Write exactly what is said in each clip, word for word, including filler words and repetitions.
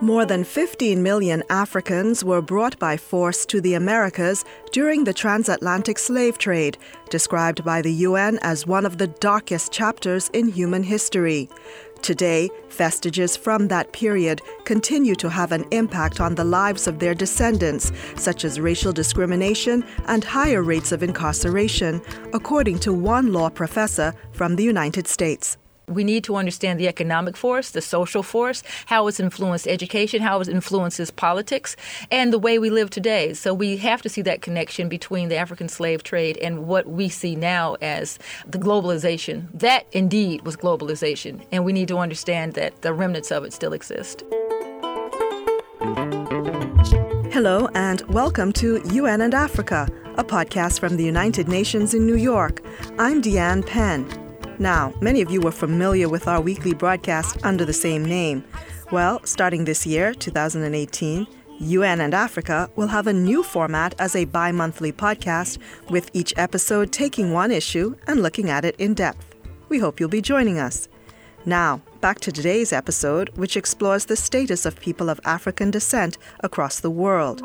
More than fifteen million Africans were brought by force to the Americas during the transatlantic slave trade, described by the U N as one of the darkest chapters in human history. Today, vestiges from that period continue to have an impact on the lives of their descendants, such as racial discrimination and higher rates of incarceration, according to one law professor from the United States. We need to understand the economic force, the social force, how it's influenced education, how it influences politics, and the way we live today. So we have to see that connection between the African slave trade and what we see now as the globalization. That indeed was globalization, and we need to understand that the remnants of it still exist. Hello and welcome to U N and Africa, a podcast from the United Nations in New York. I'm Deanne Penn. Now, many of you were familiar with our weekly broadcast under the same name. Well, starting this year, two thousand eighteen, U N and Africa will have a new format as a bi-monthly podcast, with each episode taking one issue and looking at it in depth. We hope you'll be joining us. Now, back to today's episode, which explores the status of people of African descent across the world.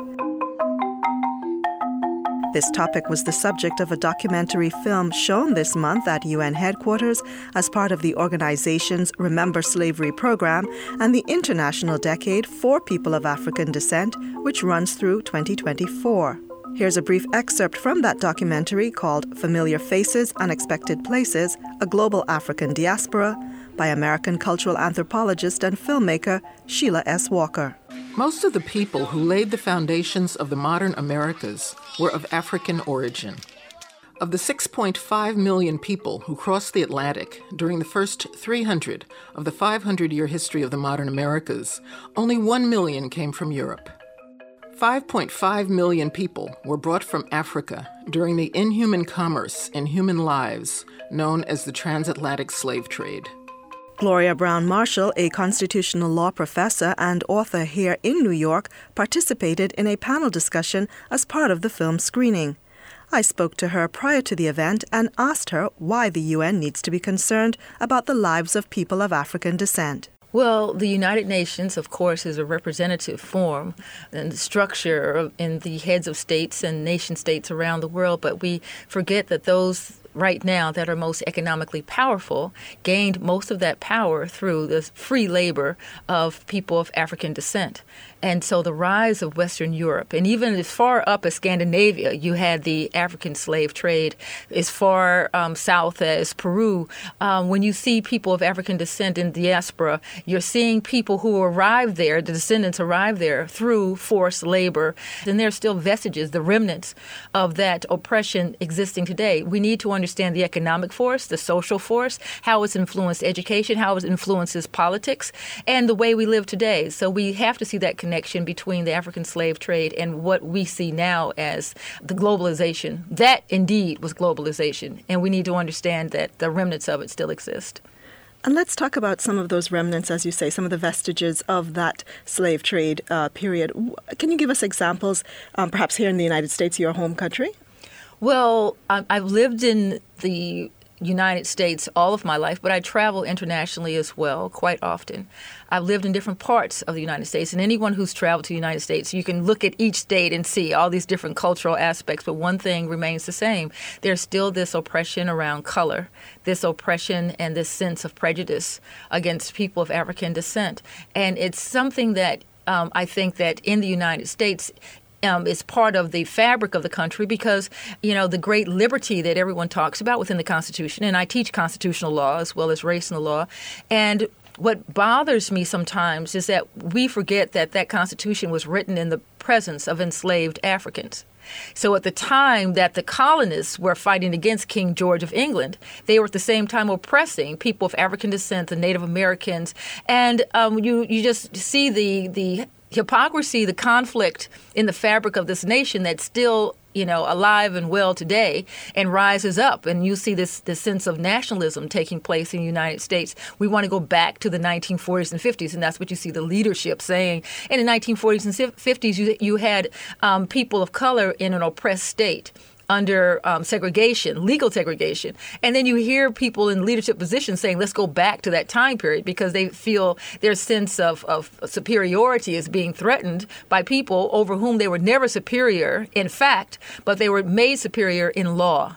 This topic was the subject of a documentary film shown this month at U N headquarters as part of the organization's Remember Slavery program and the International Decade for People of African Descent, which runs through twenty twenty-four. Here's a brief excerpt from that documentary called Familiar Faces, Unexpected Places, A Global African Diaspora, by American cultural anthropologist and filmmaker Sheila S. Walker. Most of the people who laid the foundations of the modern Americas were of African origin. Of the six point five million people who crossed the Atlantic during the first three hundred of the five hundred year history of the modern Americas, only one million came from Europe. five point five million people were brought from Africa during the inhuman commerce in human lives known as the transatlantic slave trade. Gloria Brown Marshall, a constitutional law professor and author here in New York, participated in a panel discussion as part of the film screening. I spoke to her prior to the event and asked her why the U N needs to be concerned about the lives of people of African descent. Well, the United Nations, of course, is a representative form and structure in the heads of states and nation states around the world, but we forget that those right now that are most economically powerful gained most of that power through the free labor of people of African descent. And so the rise of Western Europe, and even as far up as Scandinavia, you had the African slave trade, as far um, south as Peru. Um, when you see people of African descent in diaspora, you're seeing people who arrived there, the descendants arrived there through forced labor. And there are still vestiges, the remnants of that oppression existing today. We need to understand the economic force, the social force, how it's influenced education, how it influences politics, and the way we live today. So we have to see that connection between the African slave trade and what we see now as the globalization. That indeed was globalization, and we need to understand that the remnants of it still exist. And let's talk about some of those remnants, as you say, some of the vestiges of that slave trade uh, period. Can you give us examples, um, perhaps here in the United States, your home country? Well, I've lived in the United States all of my life, but I travel internationally as well quite often. I've lived in different parts of the United States, and anyone who's traveled to the United States, you can look at each state and see all these different cultural aspects, but one thing remains the same. There's still this oppression around color, this oppression and this sense of prejudice against people of African descent. And it's something that um, I think that in the United States, Um, is part of the fabric of the country because, you know, the great liberty that everyone talks about within the Constitution, and I teach constitutional law as well as race and law, and what bothers me sometimes is that we forget that that Constitution was written in the presence of enslaved Africans. So at the time that the colonists were fighting against King George of England, they were at the same time oppressing people of African descent, the Native Americans, and um, you you just see the the hypocrisy, the conflict in the fabric of this nation that's still, you know, alive and well today and rises up. And you see this, this sense of nationalism taking place in the United States. We want to go back to the nineteen forties and fifties, and that's what you see the leadership saying. In the nineteen forties and fifties, you, you had um, people of color in an oppressed state. under um, segregation, legal segregation. And then you hear people in leadership positions saying, let's go back to that time period because they feel their sense of, of superiority is being threatened by people over whom they were never superior in fact, but they were made superior in law.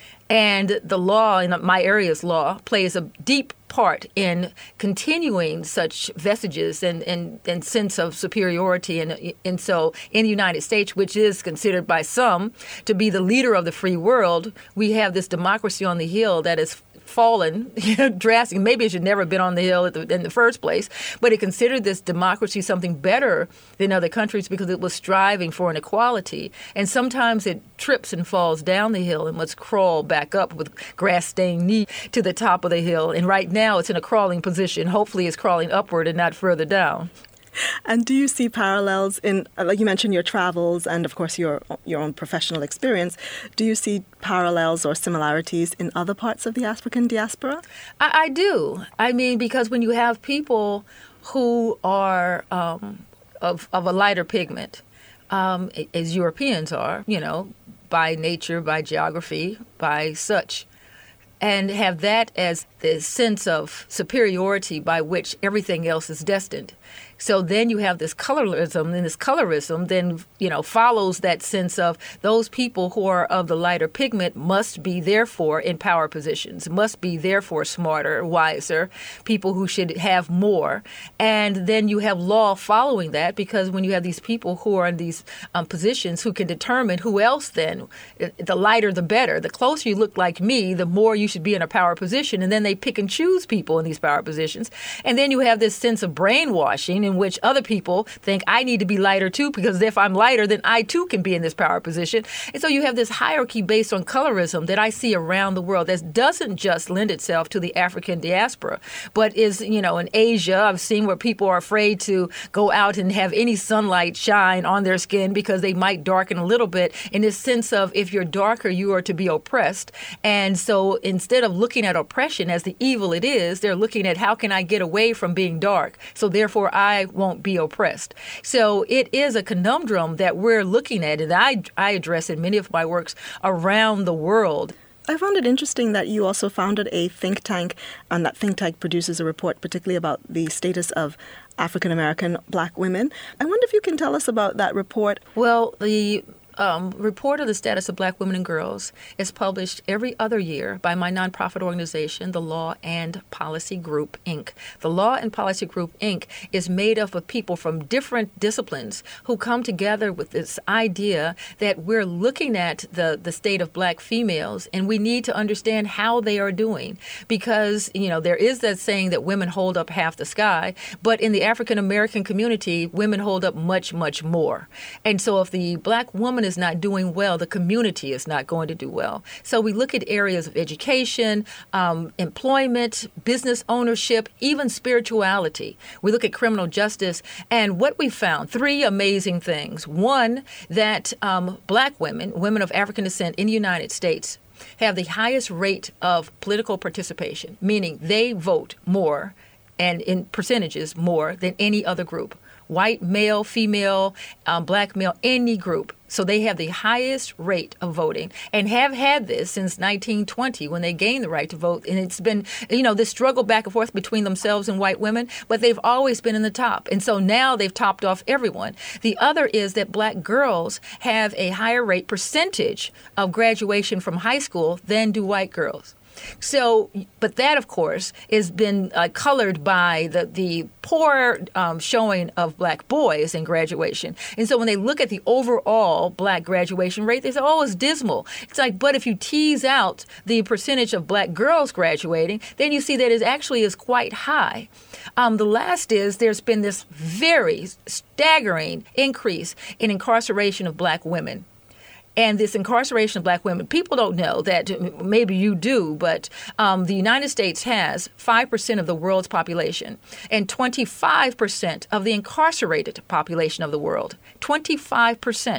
And the law, in my area's law, plays a deep part in continuing such vestiges and, and, and sense of superiority. And, and so in the United States, which is considered by some to be the leader of the free world, we have this democracy on the Hill that is fallen drastically. Maybe it should never have been on the Hill at the, in the first place, but it considered this democracy something better than other countries because it was striving for an equality. And sometimes it trips and falls down the hill and must crawl back up with grass-stained knee to the top of the hill. And right now it's in a crawling position. Hopefully it's crawling upward and not further down. And do you see parallels in, like you mentioned, your travels and, of course, your your own professional experience? Do you see parallels or similarities in other parts of the African diaspora? I, I do. I mean, because when you have people who are um, of, of a lighter pigment, um, as Europeans are, you know, by nature, by geography, by such, and have that as the sense of superiority by which everything else is destined. So then you have this colorism, and this colorism then, you know, follows that sense of those people who are of the lighter pigment must be therefore in power positions, must be therefore smarter, wiser, people who should have more. And then you have law following that, because when you have these people who are in these um, positions who can determine who else then, the lighter the better. The closer you look like me, the more you should be in a power position. And then they pick and choose people in these power positions. And then you have this sense of brainwashing in which other people think I need to be lighter too, because if I'm lighter, then I too can be in this power position. And so you have this hierarchy based on colorism that I see around the world that doesn't just lend itself to the African diaspora, but is, you know, in Asia. I've seen where people are afraid to go out and have any sunlight shine on their skin because they might darken a little bit, in this sense of if you're darker, you are to be oppressed. And so instead of looking at oppression as the evil it is, they're looking at how can I get away from being dark, so therefore I won't be oppressed. So it is a conundrum that we're looking at, and I, I address in many of my works around the world. I found it interesting that you also founded a think tank, and that think tank produces a report particularly about the status of African American black women. I wonder if you can tell us about that report. Well, the Um, report of the status of black women and girls is published every other year by my nonprofit organization, the Law and Policy Group, Incorporated. The Law and Policy Group, Incorporated is made up of people from different disciplines who come together with this idea that we're looking at the, the state of black females and we need to understand how they are doing. Because, you know, there is that saying that women hold up half the sky, but in the African American community, women hold up much, much more. And so if the black woman is not doing well, the community is not going to do well. So we look at areas of education, um, employment, business ownership, even spirituality. We look at criminal justice, and what we found, three amazing things. One, that um, black women, women of African descent in the United States, have the highest rate of political participation, meaning they vote more and in percentages more than any other group. White, male, female, um, black male, any group. So they have the highest rate of voting and have had this since nineteen twenty when they gained the right to vote. And it's been, you know, this struggle back and forth between themselves and white women, but they've always been in the top. And so now they've topped off everyone. The other is that black girls have a higher rate percentage of graduation from high school than do white girls. So, but that, of course, has been uh, colored by the, the poor um, showing of black boys in graduation. And so when they look at the overall black graduation rate, they say, oh, it's dismal. It's like, but if you tease out the percentage of black girls graduating, then you see that it actually is quite high. Um, the last is there's been this very staggering increase in incarceration of black women. And this incarceration of black women, people don't know that, maybe you do, but um, the United States has five percent of the world's population and twenty-five percent of the incarcerated population of the world. twenty-five percent.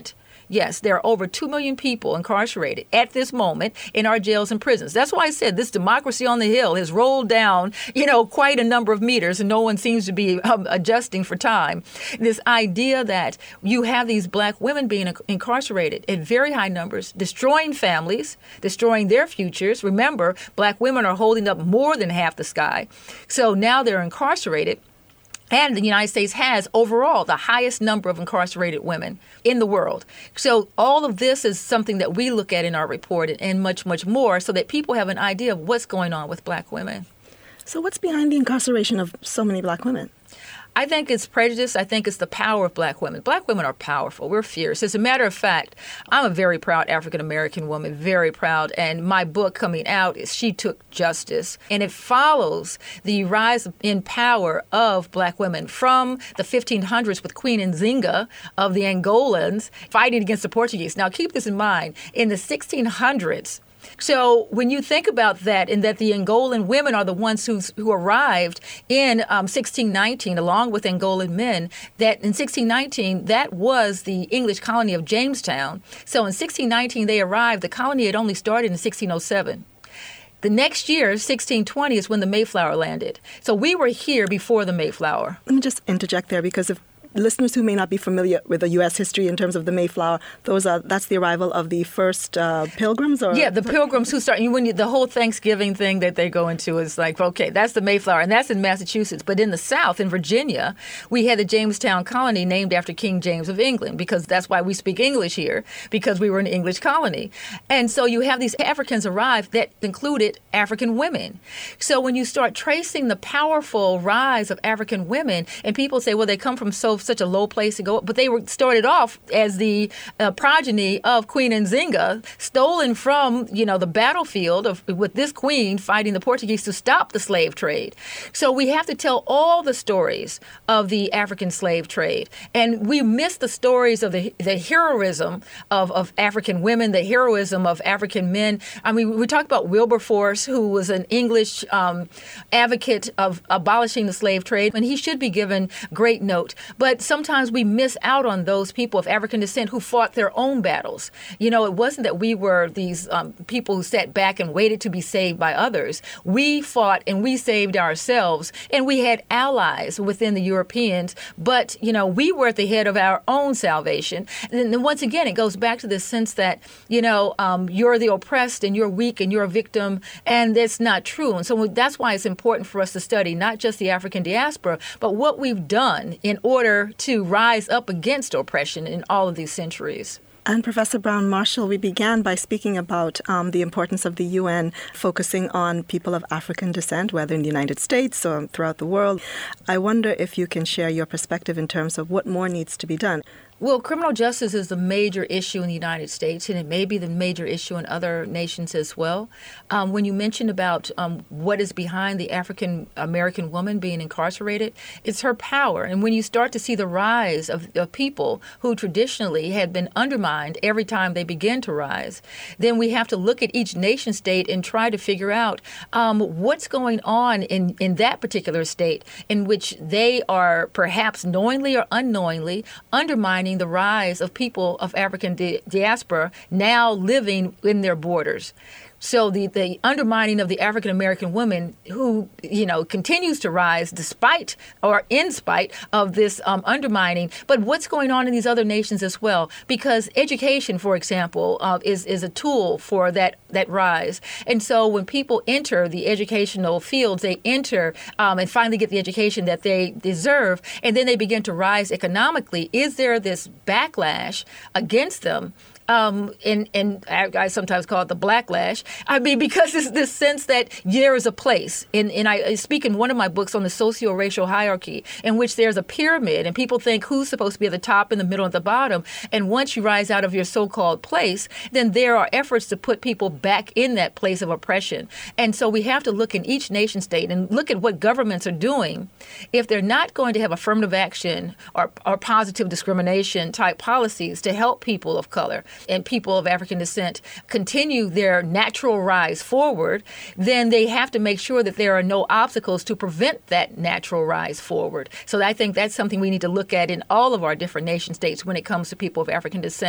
Yes, there are over two million people incarcerated at this moment in our jails and prisons. That's why I said this democracy on the Hill has rolled down, you know, quite a number of meters, and no one seems to be um, adjusting for time. This idea that you have these black women being incarcerated in very high numbers, destroying families, destroying their futures. Remember, black women are holding up more than half the sky. So now they're incarcerated. And the United States has overall the highest number of incarcerated women in the world. So all of this is something that we look at in our report, and much, much more, so that people have an idea of what's going on with black women. So what's behind the incarceration of so many black women? I think it's prejudice. I think it's the power of black women. Black women are powerful. We're fierce. As a matter of fact, I'm a very proud African-American woman, very proud. And my book coming out is She Took Justice. And it follows the rise in power of black women from the fifteen hundreds with Queen Nzinga of the Angolans fighting against the Portuguese. Now, keep this in mind. In the sixteen hundreds, so when you think about that, and that the Angolan women are the ones who who arrived in um, sixteen nineteen, along with Angolan men, that in sixteen nineteen, that was the English colony of Jamestown. So in sixteen nineteen, they arrived. The colony had only started in sixteen oh seven. The next year, sixteen twenty, is when the Mayflower landed. So we were here before the Mayflower. Let me just interject there, because if listeners who may not be familiar with the U S history in terms of the Mayflower, those are that's the arrival of the first uh, pilgrims? Or yeah, the pilgrims who start, when you, the whole Thanksgiving thing that they go into is like, okay, that's the Mayflower, and that's in Massachusetts. But in the South, in Virginia, we had the Jamestown colony named after King James of England, because that's why we speak English here, because we were an English colony. And so you have these Africans arrive that included African women. So when you start tracing the powerful rise of African women, and people say, well, they come from so such a low place to go, but they were started off as the uh, progeny of Queen Nzinga, stolen from, you know, the battlefield of with this queen fighting the Portuguese to stop the slave trade. So we have to tell all the stories of the African slave trade, and we miss the stories of the the heroism of, of African women, the heroism of African men. I mean, we talk about Wilberforce, who was an English um, advocate of abolishing the slave trade, and he should be given great note. But But sometimes we miss out on those people of African descent who fought their own battles. You know, it wasn't that we were these um, people who sat back and waited to be saved by others. We fought and we saved ourselves, and we had allies within the Europeans. But, you know, we were at the head of our own salvation. And then once again, it goes back to this sense that, you know, um, you're the oppressed and you're weak and you're a victim, and that's not true. And so that's why it's important for us to study not just the African diaspora, but what we've done in order to rise up against oppression in all of these centuries. And Professor Brown Marshall, we began by speaking about um, the importance of the U N focusing on people of African descent, whether in the United States or throughout the world. I wonder if you can share your perspective in terms of what more needs to be done. Well, criminal justice is the major issue in the United States, and it may be the major issue in other nations as well. Um, when you mentioned about um, what is behind the African-American woman being incarcerated, it's her power. And when you start to see the rise of, of people who traditionally had been undermined every time they begin to rise, then we have to look at each nation state and try to figure out um, what's going on in, in that particular state in which they are perhaps knowingly or unknowingly undermining the rise of people of African di- diaspora now living in their borders. So the, the undermining of the African-American woman who, you know, continues to rise despite or in spite of this um, undermining. But what's going on in these other nations as well? Because education, for example, uh, is, is a tool for that, that rise. And so when people enter the educational fields, they enter um, and finally get the education that they deserve, and then they begin to rise economically. Is there this backlash against them? Um, and, and I, I sometimes call it the blacklash. I mean, because it's this sense that there is a place. And, and I speak in one of my books on the socio-racial hierarchy, in which there's a pyramid, and people think who's supposed to be at the top, in the middle, and the bottom. And once you rise out of your so-called place, then there are efforts to put people back in that place of oppression. And so we have to look in each nation state and look at what governments are doing. If they're not going to have affirmative action or, or positive discrimination type policies to help people of color and people of African descent continue their natural rise forward, then they have to make sure that there are no obstacles to prevent that natural rise forward. So I think that's something we need to look at in all of our different nation states when it comes to people of African descent.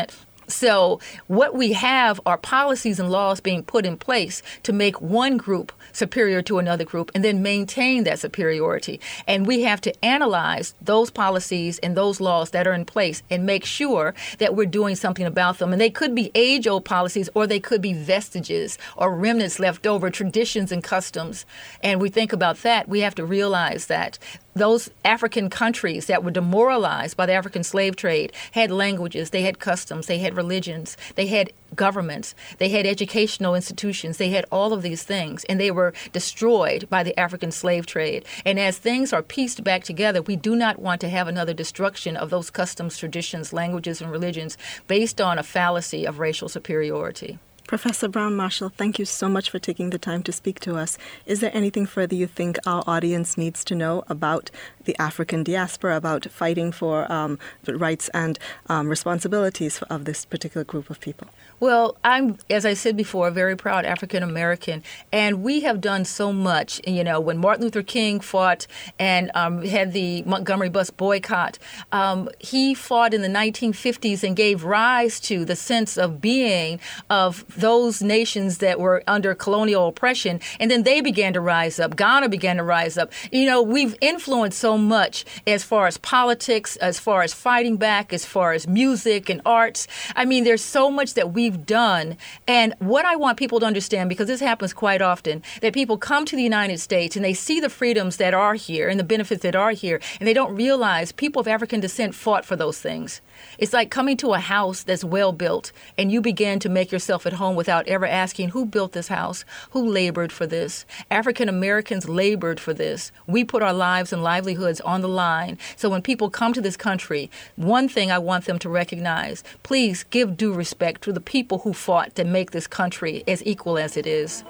So what we have are policies and laws being put in place to make one group superior to another group and then maintain that superiority. And we have to analyze those policies and those laws that are in place and make sure that we're doing something about them. And they could be age-old policies, or they could be vestiges or remnants left over, traditions and customs. And we think about that, we have to realize that those African countries that were demoralized by the African slave trade had languages, they had customs, they had religions, they had governments, they had educational institutions, they had all of these things, and they were destroyed by the African slave trade. And as things are pieced back together, we do not want to have another destruction of those customs, traditions, languages, and religions based on a fallacy of racial superiority. Professor Brown-Marshall, thank you so much for taking the time to speak to us. Is there anything further you think our audience needs to know about the African diaspora, about fighting for um, the rights and um, responsibilities of this particular group of people? Well, I'm, as I said before, a very proud African American, and we have done so much. You know, when Martin Luther King fought and um, had the Montgomery bus boycott, um, he fought in the nineteen fifties and gave rise to the sense of being of those nations that were under colonial oppression, and then they began to rise up. Ghana began to rise up. You know, we've influenced so much as far as politics, as far as fighting back, as far as music and arts. I mean, there's so much that we've done. And what I want people to understand, because this happens quite often, that people come to the United States and they see the freedoms that are here and the benefits that are here, and they don't realize people of African descent fought for those things. It's like coming to a house that's well built and you begin to make yourself at home without ever asking who built this house, who labored for this. African Americans labored for this. We put our lives and livelihoods on the line. So when people come to this country, one thing I want them to recognize, please give due respect to the people who fought to make this country as equal as it is.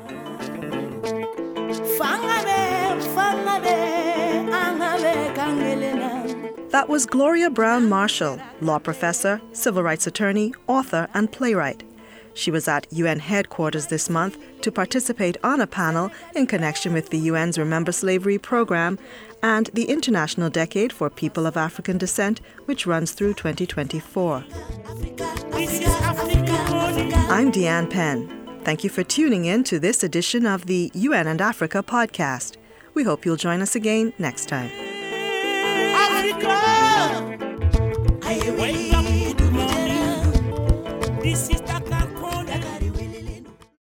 That was Gloria Brown-Marshall, law professor, civil rights attorney, author, and playwright. She was at U N headquarters this month to participate on a panel in connection with the U N's Remember Slavery program and the International Decade for People of African Descent, which runs through twenty twenty-four. I'm Deanne Penn. Thank you for tuning in to this edition of the U N and Africa podcast. We hope you'll join us again next time. Africa!